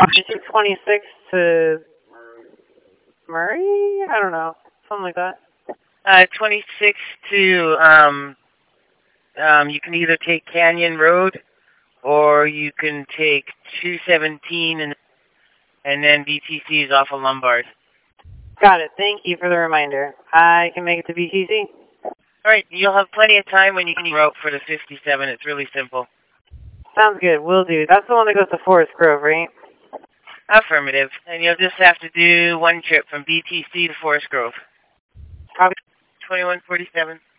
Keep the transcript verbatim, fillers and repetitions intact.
two twenty-six to Murray? I don't know. Something like that. Uh, twenty-six to, um, um, you can either take Canyon Road or you can take two seventeen and and then B T C is off of Lombard. Got it. Thank you for the reminder. I can make it to B T C. All right, you'll have plenty of time when you can route for the fifty-seven. It's really simple. Sounds good. Will do. That's the one that goes to Forest Grove, right? Affirmative. And you'll just have to do one trip from B T C to Forest Grove. Copy. twenty-one forty-seven.